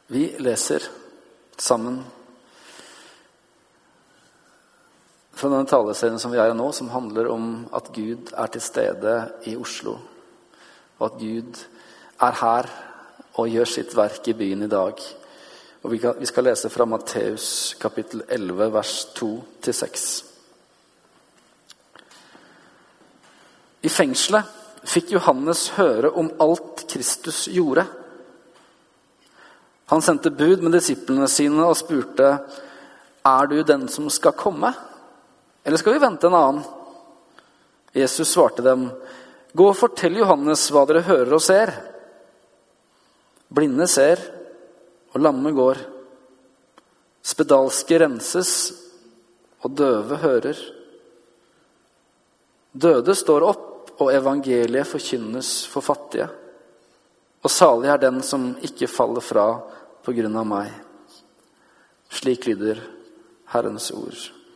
Vi leser sammen fra denne taleserien som vi er i nå, som handler om at Gud er til stede i Oslo, og at Gud er her og gjør sitt verk i byen i dag. Og vi skal lese fra Matteus kapittel 11, vers 2-6. I fengselet fikk Johannes høre om alt Kristus gjorde. Han sendte bud med disiplene sine og spurte, «Er du den som skal komme? Eller skal vi vente en annen?» Jesus svarte dem, «Gå og fortell Johannes hva dere hører og ser. Blinde ser, og lamme går. Spedalske renses, og døve hører. Døde står opp, og evangeliet forkynnes for fattige. Og salig er den som ikke faller fra på grunn av meg.» Slik lyder Herrens ord.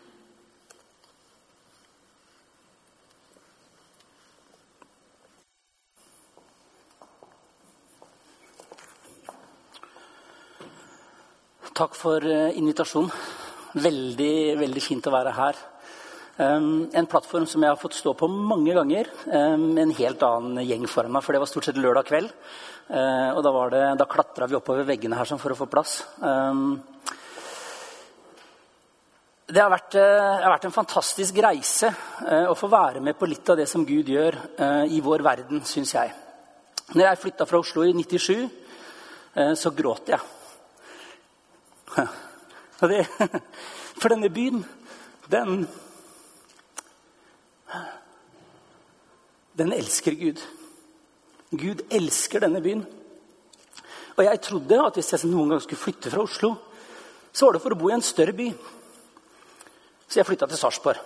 Takk for invitasjonen. Veldig, veldig fint å være her. En plattform som jeg har fått stå på mange ganger, med en helt annen gjeng foran meg, for det var stort sett lørdag kveld. Og da klatret vi oppover veggene her for å få plass. Det har vært en fantastisk reise å få være med på litt av det som Gud gjør i vår verden, synes jeg. Når jeg flyttet fra Oslo i 97, så gråt jeg. For denne byen, den elsker Gud. Gud elsker denne byen. Og jeg trodde at hvis jeg noen gang skulle flytte fra Oslo, så var det for å bo i en større by. Så jeg flyttet til Sarpsborg.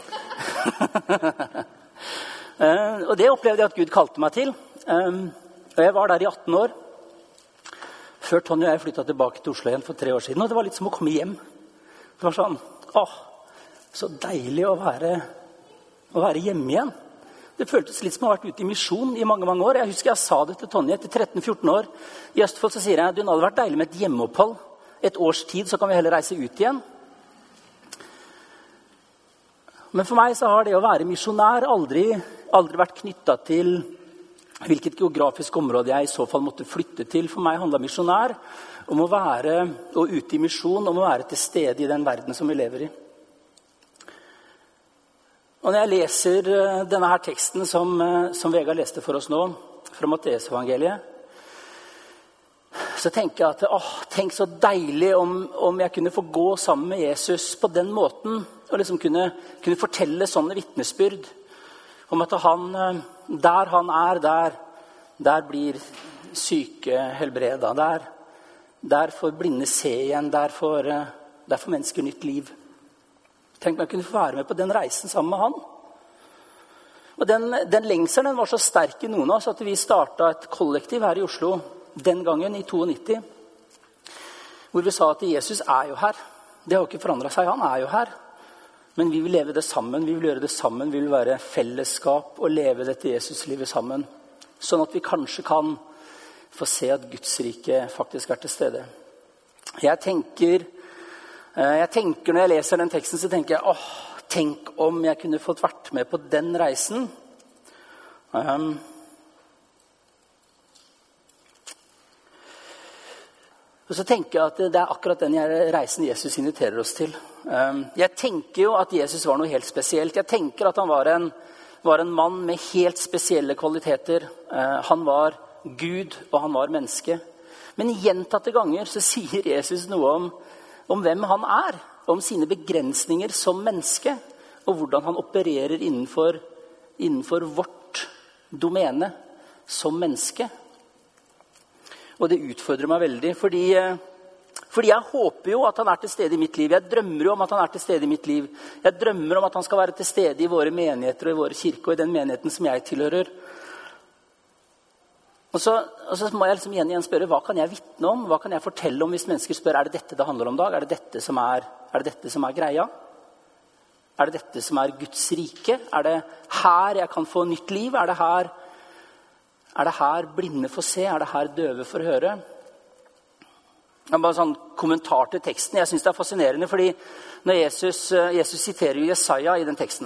Og det opplevde jeg at Gud kalte meg til. Og jeg var der i 18 år. Før Tonje og jeg flyttet tilbake til Oslo igjen for 3 år siden. Og det var litt som å komme hjem. Det var sånn, så deilig å være hjemme igjen. Det føltes litt som å ha vært ute i misjon i mange, mange år. Jeg husker jeg sa det til Tonje etter 13-14 år. I Østfold så sier jeg, det hadde vært deilig med et hjemmeopphold. Et års tid, så kan vi heller reise ut igjen. Men for meg så har det å være misjonær aldri vært knyttet til hvilket geografisk område jeg i så fall måtte flytte til. For meg handler misjonær om å være ute i misjon, om å være til stede i den verden som vi lever i. Og når jeg leser denne her teksten som Vegard leste for oss nå, fra Matteusevangeliet, så tenker jeg at tenk så deilig om jeg kunne få gå sammen med Jesus på den måten, og liksom kunne fortelle sånne vitnesbyrd om at der han er, der blir syke helbreda, der får blinde se igjen, der får mennesker nytt liv. Tenk meg å kunne få være med på den reisen sammen med han. Og den lengselen var så sterk i noen av oss at vi startet et kollektiv her i Oslo den gangen i 92, hvor vi sa at Jesus er jo her. Det har jo ikke forandret seg, han er jo her. Men vi vil leve det sammen, vi vil gjøre det sammen, vi vil være fellesskap og leve dette Jesuslivet sammen. Sånn at vi kanskje kan få se at Guds rike faktisk er til stede. Jeg tenker når jeg leser den teksten, så tenker jeg, tenk om jeg kunne fått vært med på den reisen. Og så tenker jeg at det er akkurat den reisen Jesus inviterer oss til. Jeg tenker jo at Jesus var noe helt spesielt. Jeg tenker at han var en mann med helt spesielle kvaliteter. Han var Gud, og han var menneske. Men gjentatte ganger så sier Jesus noe om hvem han er, om sine begrensninger som menneske, og hvordan han opererer innenfor vårt domene som menneske. Og det utfordrer meg veldig, fordi jeg håper jo at han er til stede i mitt liv. Jeg drømmer jo om at han er til stede i mitt liv. Jeg drømmer om at han skal være til stede i våre menigheter og i våre kirker, og i den menigheten som jeg tilhører. Og så må jeg liksom igjen spørre, hva kan jeg vitne om? Hva kan jeg fortelle om hvis mennesker spør, er det dette det handler om i dag? Er det dette som er greia? Er det dette som er Guds rike? Er det her jeg kan få nytt liv? Er det her blinde får se? Er det her døve får høre? Bare sånn kommentar til teksten. Jeg synes det fascinerende, fordi når Jesus siterer jo Jesaja i den teksten.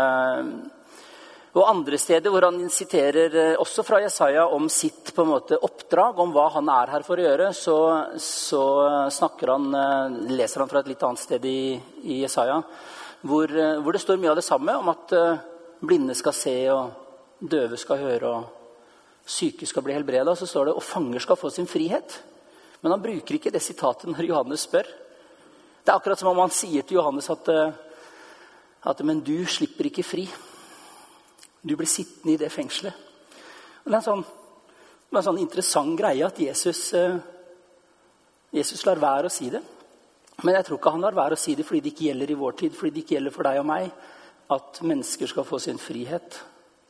Og andre steder hvor han siterer også fra Jesaja om sitt på en måte oppdrag, om hva han her for å gjøre, så leser han fra et litt annet sted i Jesaja, hvor det står mye av det samme, om at blinde skal se, og døve skal høre, og syke skal bli helbredet. Så står det, og fanger skal få sin frihet. Men han bruker ikke det sitatet når Johannes spør. Det akkurat som om han sier til Johannes at men du slipper ikke fri. Du blir sittende i det fengselet. Og det er en sånn interessant greie at Jesus lar være å si det. Men jeg tror ikke han lar være å si det fordi det ikke gjelder i vår tid, fordi det ikke gjelder for deg og meg, at mennesker skal få sin frihet.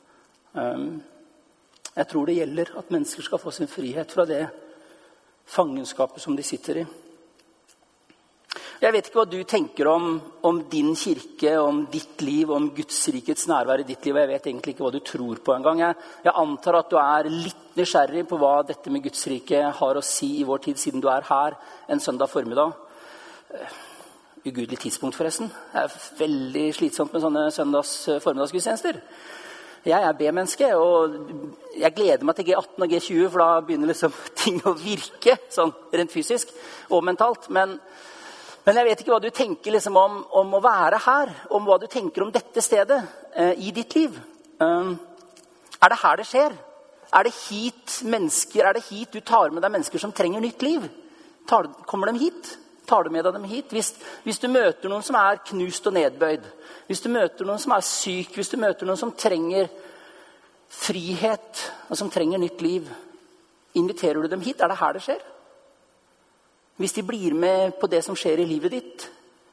Jeg tror det gjelder at mennesker skal få sin frihet fra det fangenskapet som de sitter i. Jeg vet ikke hva du tenker om din kirke, om ditt liv, om Guds rikets nærvær i ditt liv. Jeg vet egentlig ikke hva du tror på engang. Jeg antar at du er litt nysgjerrig på hva dette med Guds rike har å si i vår tid, siden du er her en søndag formiddag. Ugudelig tidspunkt forresten. Det er veldig slitsomt med sånne formiddagsgudstjenester. Jeg er B-menneske, og jeg gleder meg til G18 og G20, for da begynner liksom ting å virke, sånn rent fysisk og mentalt. Men jeg vet ikke hva du tenker liksom om å være her, om hva du tenker om dette stedet i ditt liv. Er det her det skjer? Er det hit du tar med deg mennesker som trenger nytt liv? Kommer de hit? Tar du med deg dem hit? Hvis du møter noen som er knust og nedbøyd, hvis du møter noen som er syk, hvis du møter noen som trenger frihet og som trenger nytt liv, inviterer du dem hit? Er det her det skjer? Hvis de blir med på det som skjer i livet ditt?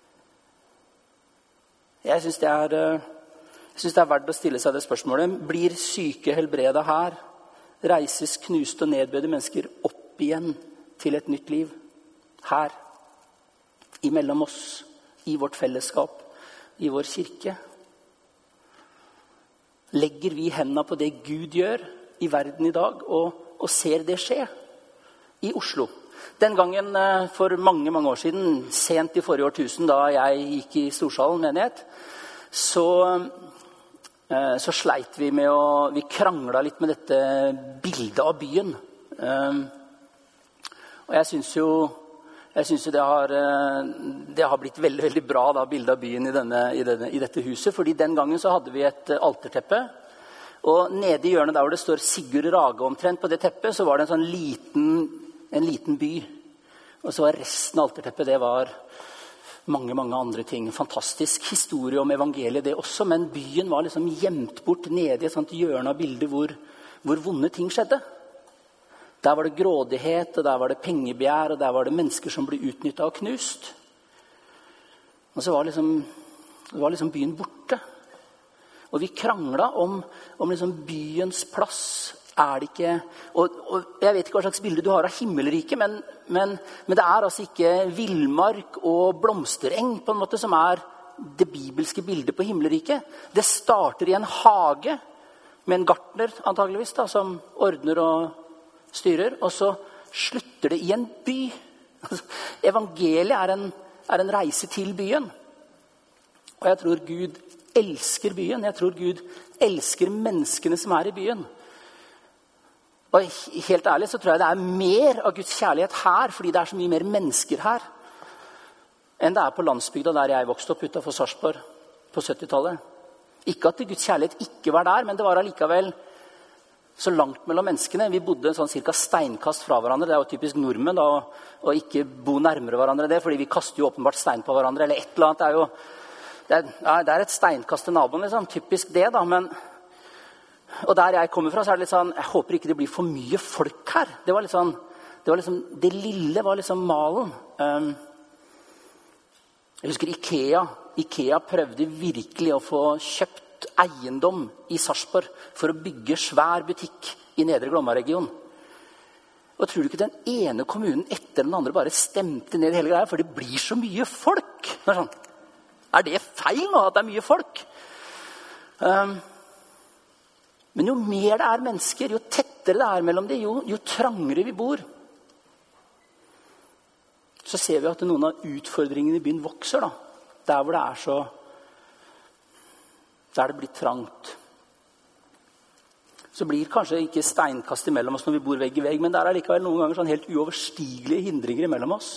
Jeg synes det er verdt å stille seg det spørsmålet. Blir syke helbredet her? Reises knuste og nedbøyde mennesker opp igjen til et nytt liv? Her? Imellom oss? I vårt fellesskap? I vår kirke? Legger vi hendene på det Gud gjør i verden i dag, og ser det skje i Oslo? Den gangen for mange, mange år siden, sent i forrige årtusen, da jeg gikk i Storsalen menighet, så sleit vi med vi kranglet litt med dette bildet av byen. Og jeg synes jo det har blitt veldig, veldig bra da, bildet av byen i dette huset, fordi den gangen så hadde vi et alterteppe, og nede i hjørnet der hvor det står Sigurd Rage omtrent på det teppet, så var det en sånn liten by. Og så var resten av alterteppet, det var mange, mange andre ting. Fantastisk historie om evangeliet det også, men byen var liksom gjemt bort nede i et sånt hjørne av bildet hvor vonde ting skjedde. Der var det grådighet, og der var det pengebegjær, og der var det mennesker som ble utnyttet og knust. Og så var liksom byen borte. Og vi kranglet om liksom byens plass. Er det ikke, og jeg vet ikke hva slags bilde du har av himmelriket, men det er altså ikke villmark og blomstereng på en måte som er det bibelske bildet på himmelriket. Det starter i en hage med en gartner antageligvis da, som ordner og styrer, og så slutter det i en by. Evangeliet er en reise til byen. Og jeg tror Gud elsker byen. Jeg tror Gud elsker menneskene som er i byen. Og helt ærlig så tror jeg det er mer av Guds kjærlighet her, fordi det er så mye mer mennesker her, enn det er på landsbygda der jeg vokste opp utenfor Sarpsborg på 70-tallet. Ikke at Guds kjærlighet ikke var der, men det var allikevel så langt mellom menneskene. Vi bodde en sånn cirka steinkast fra hverandre. Det er jo typisk nordmenn da, å ikke bo nærmere hverandre det, fordi vi kaster jo åpenbart stein på hverandre, eller et eller annet. Det er et steinkast til naboen, liksom. Typisk det da, og der jeg kommer fra, så er det litt sånn, jeg håper ikke det blir for mye folk her. Det lille var liksom malen. Jeg husker Ikea. Ikea prøvde virkelig å få kjøpt eiendom i Sarpsborg for å bygge svær butikk i Nedre Glomma-region. Og tror du ikke den ene kommunen etter den andre bare stemte ned hele greia, for det blir så mye folk? Er det feil nå at det er mye folk? Men jo mer det er mennesker, jo tettere det er mellom dem, jo trangere vi bor. så ser vi at noen av utfordringene i byen vokser da. Der hvor der det blir trangt. Så blir kanskje ikke steinkast imellom oss når vi bor vegg i vegg, men der likevel noen ganger sånn helt uoverstigelige hindringer imellom oss.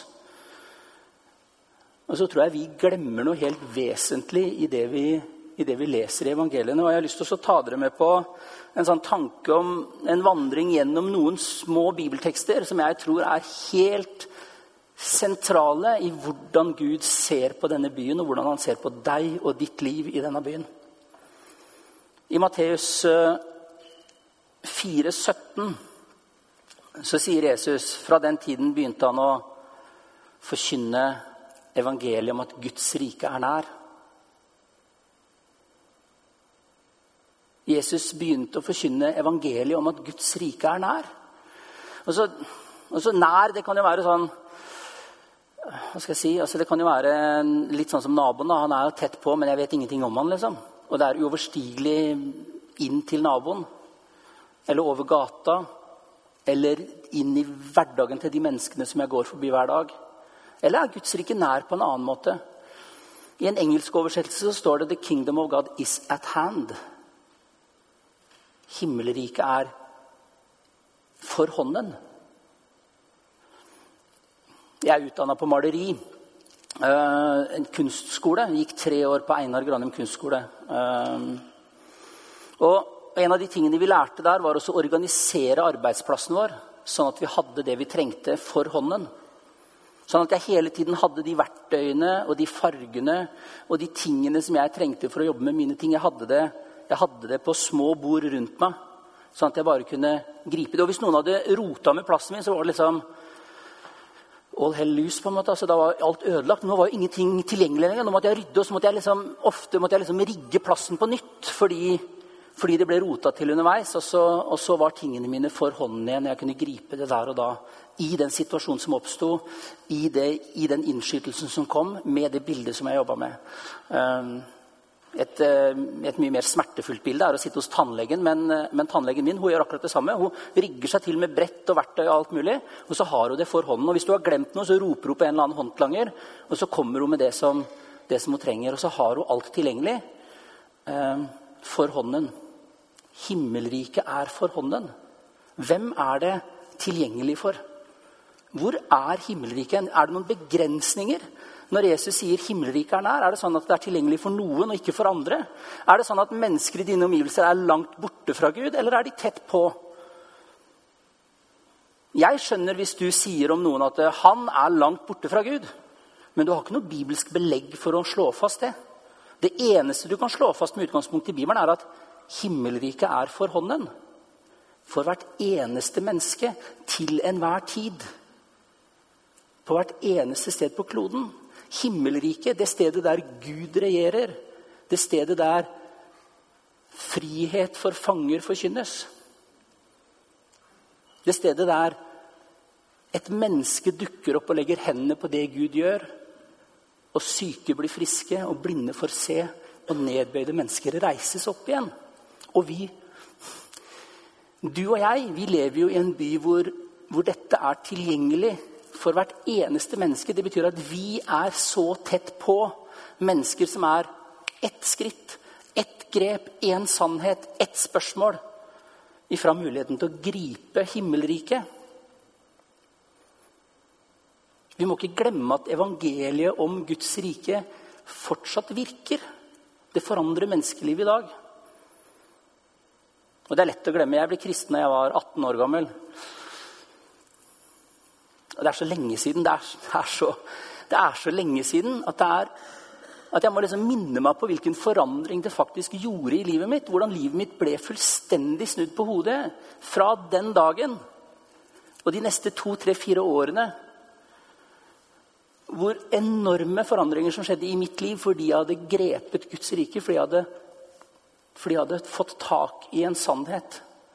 Og så tror jeg vi glemmer noe helt vesentlig i det vi leser i evangeliene. Og jeg har lyst til å ta dere med på en sånn tanke om en vandring gjennom noen små bibeltekster som jeg tror helt sentrale i hvordan Gud ser på denne byen, og hvordan han ser på deg og ditt liv i denne byen. I Matteus 4,17 så sier Jesus, fra den tiden begynte han å forkynne evangeliet om at Guds rike er nær. Jesus begynte å forkynne evangeliet om at Guds rike er nær. Og så nær, det kan jo være sånn, hva skal jeg si, altså det kan jo være litt sånn som naboen da. Han er jo tett på, men jeg vet ingenting om han liksom. Og det er uoverstigelig inn til naboen, eller over gata, eller inn i hverdagen til de menneskene som jeg går forbi hver dag. Eller er Guds rike nær på en annen måte? I en engelsk oversettelse så står det «The kingdom of God is at hand». Himmelriket er for hånden. Jeg er utdannet på maleri. En kunstskole. Jeg gikk 3 år på Einar Granum kunstskole. Og en av de tingene vi lærte der var også å organisere arbeidsplassen vår, sånn at vi hadde det vi trengte for hånden. Sånn at jeg hele tiden hadde de verktøyene og de fargene og de tingene som jeg trengte for å jobbe med mine ting. Jeg hadde det på små bord rundt meg, sånn at jeg bare kunne gripe det. Og hvis noen hadde rotet med plassen min, så var det liksom all hell loose på en måte. Altså, da var alt ødelagt. Nå var jo ingenting tilgjengelig lenger. Nå måtte jeg rydde, og så måtte jeg rigge plassen på nytt, fordi det ble rotet til underveis, og så var tingene mine for hånden igjen. Jeg kunne gripe det der og da, i den situasjonen som oppstod, i den innskytelsen som kom, med det bildet som jeg jobbet med. Et mye mer smertefullt bilde er å sitte hos tannlegen, men tannlegen min, hun gjør akkurat det samme. Hun rigger seg til med brett og verktøy og alt mulig, og så har hun det for hånden. Og hvis du har glemt noe, så roper hun på en eller annen håndlanger, og så kommer hun med det som hun trenger, og så har hun alt tilgjengelig for hånden. Himmelriket er for hånden. Hvem er det tilgjengelig for? Hvor er himmelriket? Er det noen begrensninger? Når Jesus sier himmelriket er nær, er det sånn at det er tilgjengelig for noen og ikke for andre? Er det sånn at mennesker i dine omgivelser er langt borte fra Gud, eller er de tett på? Jeg skjønner hvis du sier om noen at han er langt borte fra Gud, men du har ikke noe bibelsk belegg for å slå fast det. Det eneste du kan slå fast med utgangspunkt i Bibelen er at himmelriket er for hånden. For hvert eneste menneske til enhver tid. På hvert eneste sted på kloden. Himmelriket, det stedet der Gud regjerer. Det stedet der frihet for fanger forkynnes. Det stedet der et menneske dukker opp og legger hendene på det Gud gjør, og syke blir friske, og blinde får se, og nedbøyde mennesker reises opp igjen. Og du og jeg, vi lever jo i en by hvor dette er tilgjengelig for hvert eneste menneske. Det betyr at vi er så tett på mennesker som er ett skritt, ett grep, en sannhet, ett spørsmål ifra muligheten til å gripe himmelriket. Vi må ikke glemme at evangeliet om Guds rike fortsatt virker. Det forandrer menneskelivet i dag. Og det er lett å glemme. Jeg ble kristen da jeg var 18 år gammel. Og det er så lenge siden. Det er så lenge siden at jeg må liksom minne meg på hvilken forandring det faktisk gjorde i livet mitt. Hvordan livet mitt ble fullstendig snudd på hodet fra den dagen. Og de neste 2, 3, 4 årene. Hvor enorme forandringer som skjedde i mitt liv fordi jeg hadde grepet Guds rike, fordi jeg hadde fått tak i en sannhet.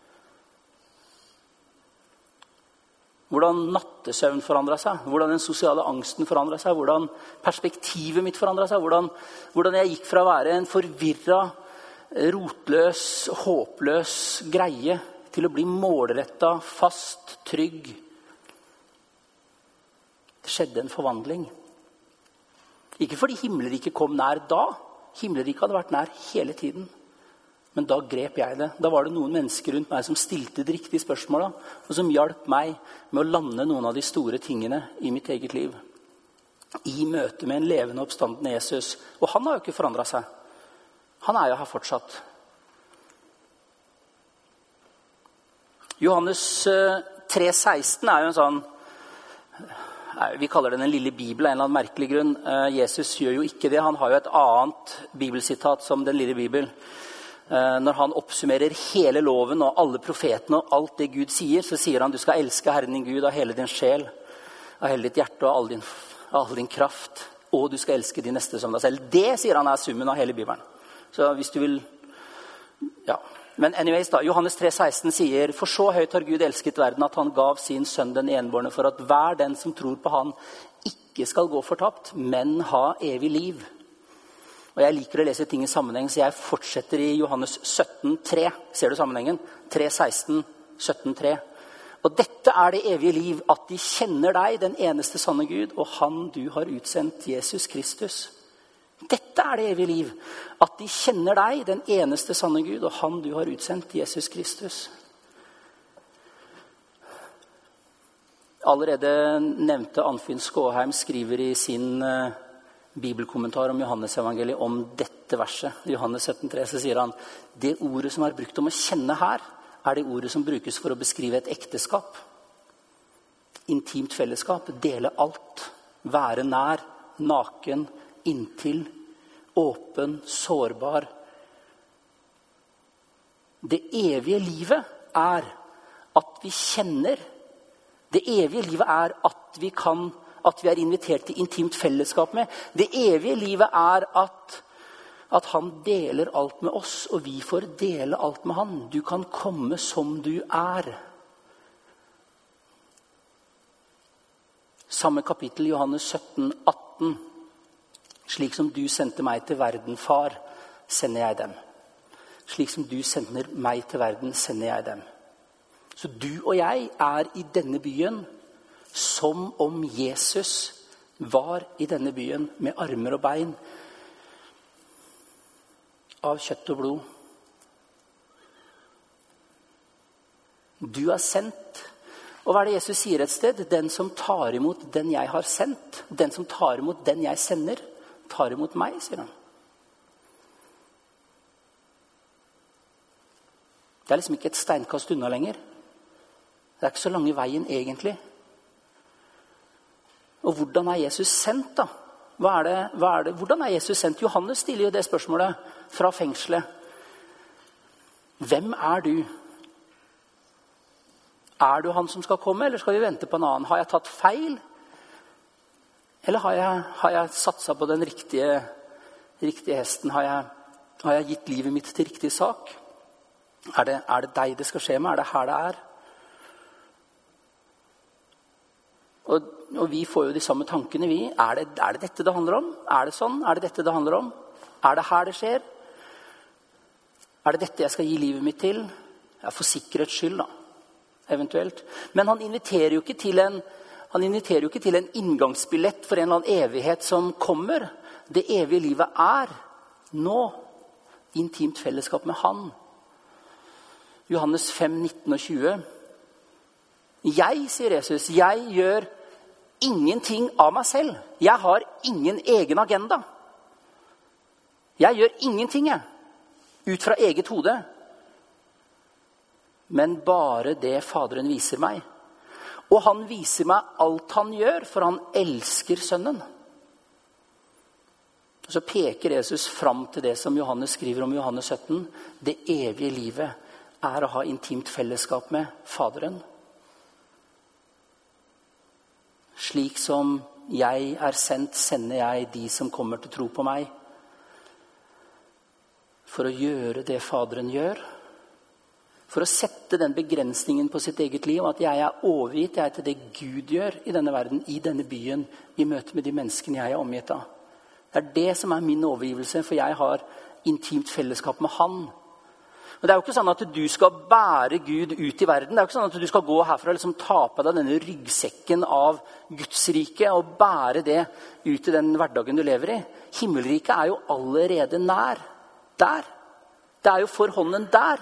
Hvordan nattesøvn forandret seg, hvordan den sosiale angsten forandret seg, hvordan perspektivet mitt forandret seg, hvordan jeg gikk fra å være en forvirret, rotløs, håpløs greie til å bli målrettet, fast, trygg. Det skjedde en forvandling. Ikke fordi himmelriket kom nær da. Himmelriket hadde vært nær hele tiden. Men da grep jeg det. Da var det noen mennesker rundt meg som stilte de riktige spørsmålene, og som hjalp meg med å lande noen av de store tingene i mitt eget liv. I møte med en levende oppstandende Jesus. Og han har jo ikke forandret seg. Han er jo her fortsatt. Johannes 3,16 er jo en sånn, vi kaller det den lille Bibelen, en eller annen merkelig grunn. Jesus gjør jo ikke det. Han har jo et annet bibelsitat som den lille Bibelen. Når han oppsummerer hele loven og alle profetene og alt det Gud sier, så sier han du skal elske Herren din Gud av hele din sjel, av hele ditt hjerte og all din kraft, og du skal elske de neste som deg selv. Det sier han er summen av hele Bibelen. Så hvis du vil, ja. Men anyways da, Johannes 3,16 sier, for så høyt har Gud elsket verden at han gav sin sønn den enbårne for at hver den som tror på han ikke skal gå fortapt, men ha evig liv. Og jeg liker å lese ting i sammenheng, så jeg fortsetter i Johannes 17,3. Ser du sammenhengen? 3,16, 17,3. Og dette er det evige liv, at de kjenner deg, den eneste sanne Gud, og han du har utsendt, Jesus Kristus. Dette er det evige liv, at de kjenner deg, den eneste sanne Gud, og han du har utsendt, Jesus Kristus. Allerede nevnte Anfinn Skåheim skriver i sin bibelkommentar om Johannes evangeliet om dette verset. I Johannes 17,3 så sier han, det ordet som er brukt om å kjenne her, er det ordet som brukes for å beskrive et ekteskap. Intimt fellesskap, dele alt, være nær, naken, inntil, åpen, sårbar. Det evige livet er at vi kjenner. Det evige livet er at vi er invitert til intimt fellesskap med. Det evige livet er at han deler alt med oss, og vi får dele alt med han. Du kan komme som du er. Samme kapittel, Johannes 17,18. Slik som du sendte meg til verden, far, sender jeg dem. Slik som du sender meg til verden, sender jeg dem. Så du og jeg er i denne byen som om Jesus var i denne byen med armer og bein av kjøtt og blod. Du er sendt. Og hva er det Jesus sier et sted? Den som tar imot den jeg har sendt, den som tar imot den jeg sender, tar imot meg, sier han. Det er liksom ikke et steinkast unna lenger. Det er ikke så lang i veien egentlig. Og hvordan er Jesus sendt da? Hvordan er Jesus sendt? Johannes stiller jo det spørsmålet fra fengselet. Hvem er du? Er du han som skal komme, eller skal vi vente på en annen? Har jeg tatt feil? Eller har jeg satset på den riktige hesten? Har jeg gitt livet mitt til riktig sak? Er det deg det skal skje med? Er det her det er? Og vi får jo de samme tankene, vi. Er det dette det handler om? Er det sånn? Er det dette det handler om? Er det her det skjer? Er det dette jeg skal gi livet mitt til? Ja, for sikkerhets skyld da, eventuelt. Men han inviterer jo ikke til en inngangsbillett for en eller annen evighet som kommer. Det evige livet er nå intimt fellesskap med han. Johannes 5, 19 og 20. Jeg, sier Jesus, jeg gjør ingenting av meg selv. Jeg har ingen egen agenda. Jeg gjør ingenting, ut fra eget hode. Men bare det Faderen viser meg. Og han viser meg alt han gjør, for han elsker sønnen. Og så peker Jesus fram til det som Johannes skriver om Johannes 17. Det evige livet er å ha intimt fellesskap med Faderen. Slik som jeg er sendt, sender jeg de som kommer til tro på meg. For å gjøre det Faderen gjør. For å sette den begrensningen på sitt eget liv. At jeg er overgitt til det Gud gjør i denne verden, i denne byen. I møte med de menneskene jeg er omgitt av. Det er det som er min overgivelse, for jeg har intimt fellesskap med han. Og det er jo ikke sånn at du skal bære Gud ut i verden. Det er jo ikke sånn at du skal gå herfra og liksom ta på deg denne ryggsekken av Guds rike og bære det ut i den hverdagen du lever i. Himmelriket er jo allerede nær. Der. Det er jo for hånden der.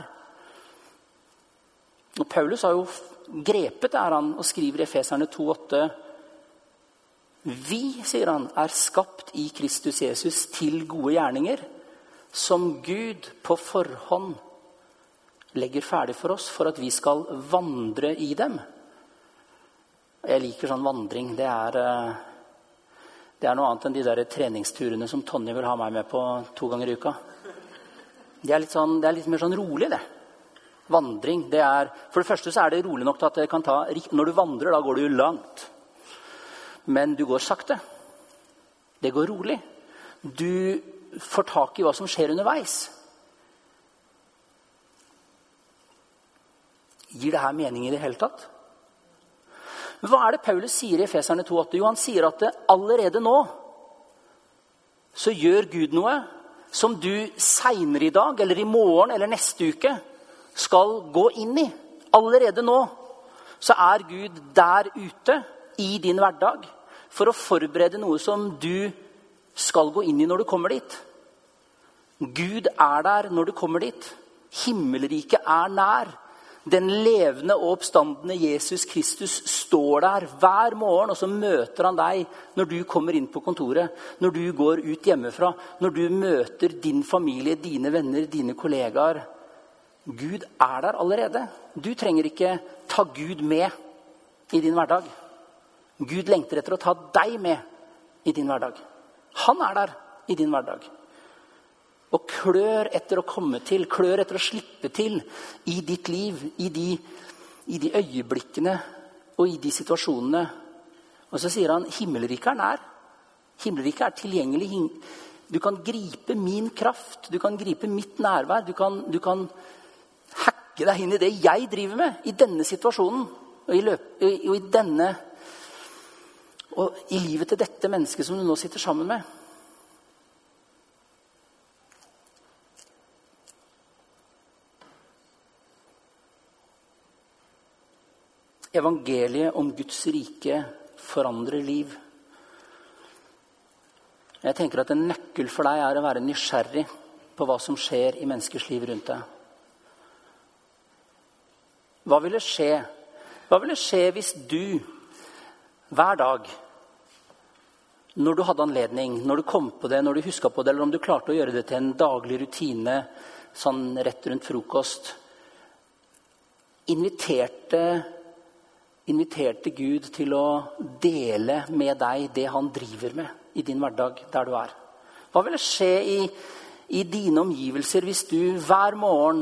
Og Paulus har jo grepet der han og skriver i Efeserne 2,8. Vi, sier han, er skapt i Kristus Jesus til gode gjerninger, som Gud på forhånd legger ferdig for oss, for at vi skal vandre i dem. Jeg liker sånn vandring. Det er noe annet enn de der treningsturene som Tonje vil ha meg med på 2 ganger i uka. Det er litt mer sånn rolig, det. Vandring, det er... For det første så er det rolig nok til at det kan ta... Når du vandrer, da går du jo langt. Men du går sakte. Det går rolig. Du får tak i hva som skjer underveis. Gir det her mening i det hele tatt? Hva er det Paulus sier i Efeserne 2,8? Jo, han sier at det allerede nå så gjør Gud noe som du senere i dag, eller i morgen, eller neste uke skal gå inn i. Allerede nå så er Gud der ute i din hverdag for å forberede noe som du skal gå inn i når du kommer dit. Gud er der når du kommer dit. Himmelriket er nær. Den levende og oppstandende Jesus Kristus står der hver morgen, og så møter han deg når du kommer inn på kontoret, når du går ut hjemmefra, når du møter din familie, dine venner, dine kollegaer. Gud er der allerede. Du trenger ikke ta Gud med i din hverdag. Gud lengter etter å ta deg med i din hverdag. Han er der i din hverdag. Og klør etter å komme til, klør etter å slippe til i ditt liv, i de øyeblikkene og i de situasjonene. Og så sier han, himmelriket er nær. Himmelriket er tilgjengelig. Du kan gripe min kraft, du kan gripe mitt nærvær, du kan hacke deg inn i det jeg driver med, i denne situasjonen, og i livet til dette mennesket som du nå sitter sammen med. Evangeliet om Guds rike forandrer liv. Jeg tenker at en nøkkel for deg er å være nysgjerrig på hva som skjer i menneskers liv rundt deg. Hva ville skje? Hva ville skje hvis du hver dag, når du hadde anledning, når du kom på det, når du husket på det, eller om du klarte å gjøre det til en daglig rutine, sånn rett rundt frokost, inviterte Gud til å dele med deg det han driver med i din hverdag der du er. Hva vil det skje i dine omgivelser hvis du hver morgen,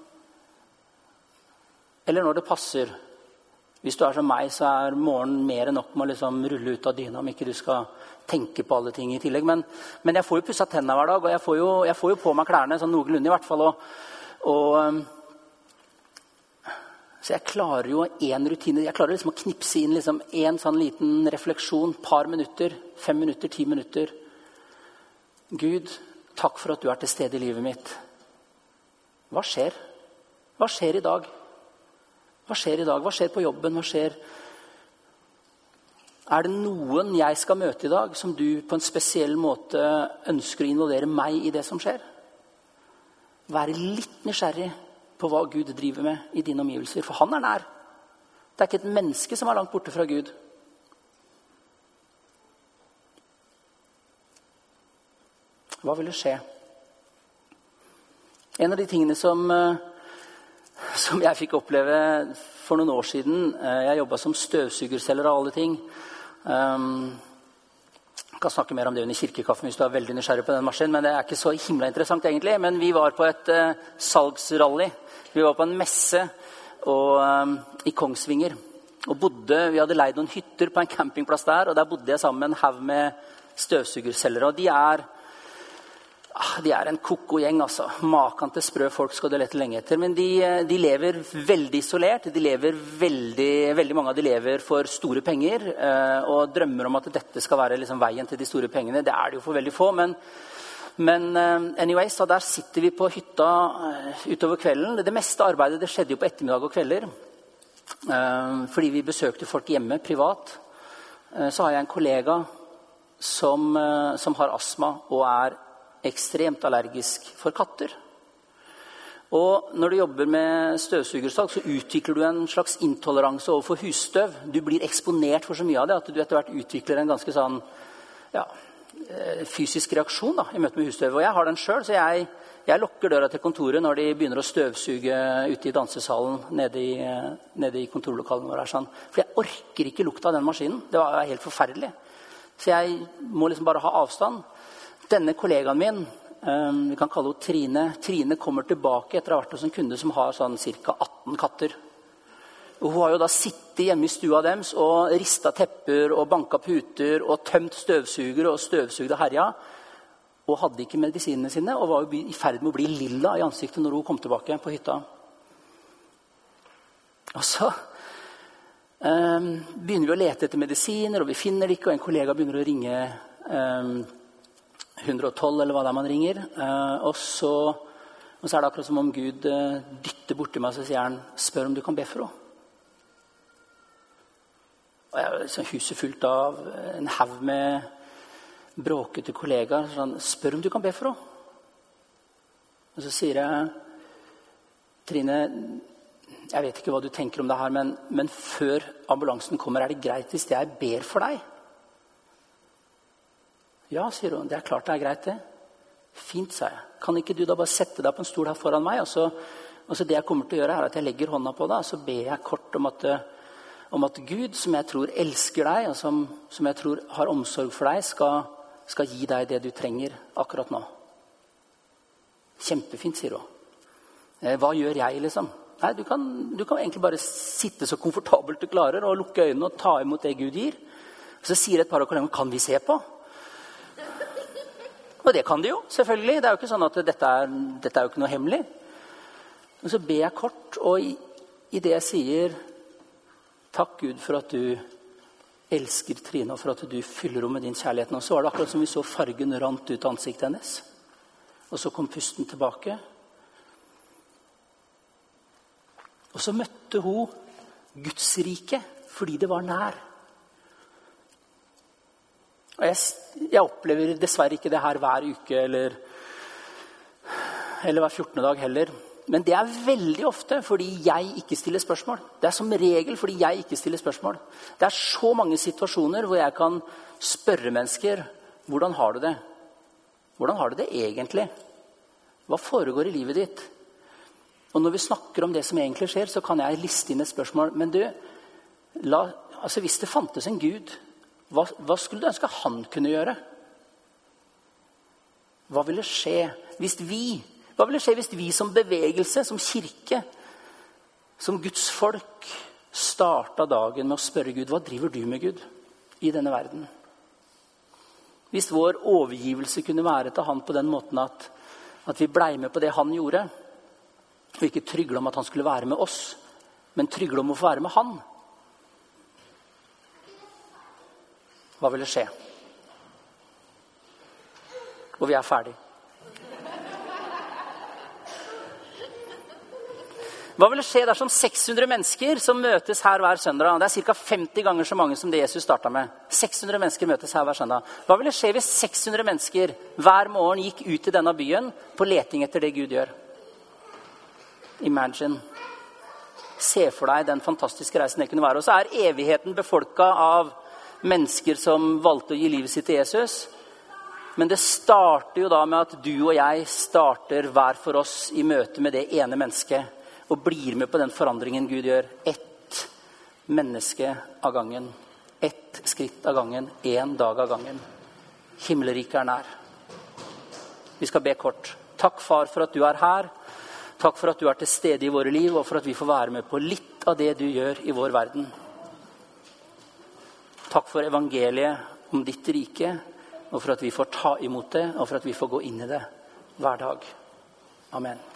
eller når det passer, hvis du er som meg, så er morgenen mer enn nok med å liksom rulle ut av dyna, om ikke du skal tenke på alle ting i tillegg. Men jeg får jo pusset tennene hver dag, og jeg får jo på meg klærne, sånn noenlunde i hvert fall, så jeg klarer jo en rutine. Jeg klarer liksom å knipse inn liksom en sånn liten refleksjon, par minutter, 5 minutter, 10 minutter. Gud, takk for at du er til stede i livet mitt. Hva skjer? Hva skjer i dag? Hva skjer i dag? Hva skjer på jobben? Hva skjer? Er det noen jeg skal møte i dag som du på en spesiell måte ønsker å involvere meg i det som skjer? Være litt nysgjerrig på hva Gud driver med i dine omgivelser. For han er nær. Det er ikke et menneske som er langt borte fra Gud. Hva vil det skje? En av de tingene som jeg fikk oppleve for noen år siden, jeg jobbet som støvsugerselger av alle ting. Jeg kan snakke mer om det under kirkekaffen hvis du er veldig nysgjerrig på den maskinen, men det er ikke så himla interessant egentlig. Men vi var på et salgsrally. Vi var på en messe i Kongsvinger. Og vi hadde leid noen hytter på en campingplass der, og der bodde jeg sammen med en haug med støvsugerselgere. Og de er en koko-gjeng, altså. Maken til sprø folk skal du lete lenge etter. Men de lever veldig isolert. Veldig mange av de lever for store penger, og drømmer om at dette skal være liksom veien til de store pengene. Det er det jo for veldig få, men Men anyways, da der sitter vi på hytta utover kvelden. Det meste arbeidet det skjedde jo på ettermiddag og kvelder. Fordi vi besøkte folk hjemme, privat. Så har jeg en kollega som har astma og er ekstremt allergisk for katter. Og når du jobber med støvsugersalg, så utvikler du en slags intoleranse overfor husstøv. Du blir eksponert for så mye av det at du etter hvert utvikler en ganske sånn, fysisk reaksjon da, i møte med husstøv. Og jeg har den selv, så jeg lukker døra til kontoret når de begynner å støvsuge ute i dansesalen nede i kontorlokalen vår. Sånn. For jeg orker ikke lukta av den maskinen. Det var helt forferdelig. Så jeg må liksom bare ha avstand. Denne kollegaen min, vi kan kalle henne Trine. Trine kommer tilbake etter å ha vært hos en kunde som har sånn cirka 18 katter. Og hun har jo da sittet hjemme i stua deres og ristet tepper og banket puter og tømt støvsuger og støvsugde herja. Og hadde ikke medisinene sine og var jo i ferd med å bli lilla i ansiktet når hun kom tilbake på hytta. Og så begynner vi å lete etter medisiner, og vi finner det ikke, og en kollega begynner å ringe 112, eller hva det er man ringer. Og så er det akkurat som om Gud dytter borti meg, så sier han, spør om du kan be for henne. Og jeg er sånn huset fullt av en haug med bråkete kollegaer. Sånn, spør om du kan be for henne. Og så sier jeg, Trine, jeg vet ikke hva du tenker om det her, men før ambulansen kommer, er det greit hvis jeg ber for deg? Ja, sier hun, det er klart det er greit det. Fint, sa jeg. Kan ikke du da bare sette deg på en stol her foran meg, og så det jeg kommer til å gjøre er at jeg legger hånda på deg, og så ber jeg kort om at Gud, som jeg tror elsker deg, og som jeg tror har omsorg for deg, skal gi deg det du trenger akkurat nå. Kjempefint, sier hun. Hva gjør jeg, liksom? Nei, du kan egentlig bare sitte så komfortabelt du klarer, og lukke øynene og ta imot det Gud gir. Så sier et par av kollegene, kan vi se på? Og det kan de jo, selvfølgelig. Det er jo ikke sånn at dette er jo ikke noe hemmelig. Men så ber jeg kort, og i det jeg sier, takk Gud for at du elsker Trine, og for at du fyller henne med din kjærlighet. Og så var det akkurat som vi så fargen rant ut av ansiktet hennes. Og så kom pusten tilbake. Og så møtte hun Guds rike, fordi det var nær. Og jeg opplever dessverre ikke det her hver uke, eller hver 14. dag heller. Men det er veldig ofte fordi jeg ikke stiller spørsmål. Det er som regel fordi jeg ikke stiller spørsmål. Det er så mange situasjoner hvor jeg kan spørre mennesker, hvordan har du det? Hvordan har du det egentlig? Hva foregår i livet ditt? Og når vi snakker om det som egentlig skjer, så kan jeg liste inn et spørsmål. Men du, hvis det fantes en Gud, hva skulle du ønske han kunne gjøre? Hva ville skje hvis vi som bevegelse, som kirke, som Guds folk, startet dagen med å spørre Gud, hva driver du med Gud i denne verden? Hvis vår overgivelse kunne være til han på den måten at vi ble med på det han gjorde, og ikke trygle om at han skulle være med oss, men trygle om å få være med han, hva ville skje? Og vi er ferdig. Hva ville skje dersom 600 mennesker som møtes her hver søndag, det er cirka 50 ganger så mange som det Jesus startet med, 600 mennesker møtes her hver søndag. Hva ville skje hvis 600 mennesker hver morgen gikk ut i denne byen på leting etter det Gud gjør? Imagine. Se for deg den fantastiske reisen det kunne være. Og så er evigheten befolket av mennesker som valgte å gi livet sitt til Jesus. Men det starter jo da med at du og jeg starter hver for oss i møte med det ene mennesket, og blir med på den forandringen Gud gjør. Ett menneske av gangen. Ett skritt av gangen. En dag av gangen. Himmelriket er nær. Vi skal be kort. Takk, far, for at du er her. Takk for at du er til stede i våre liv, og for at vi får være med på litt av det du gjør i vår verden. Takk for evangeliet om ditt rike, og for at vi får ta imot det, og for at vi får gå inn i det hver dag. Amen.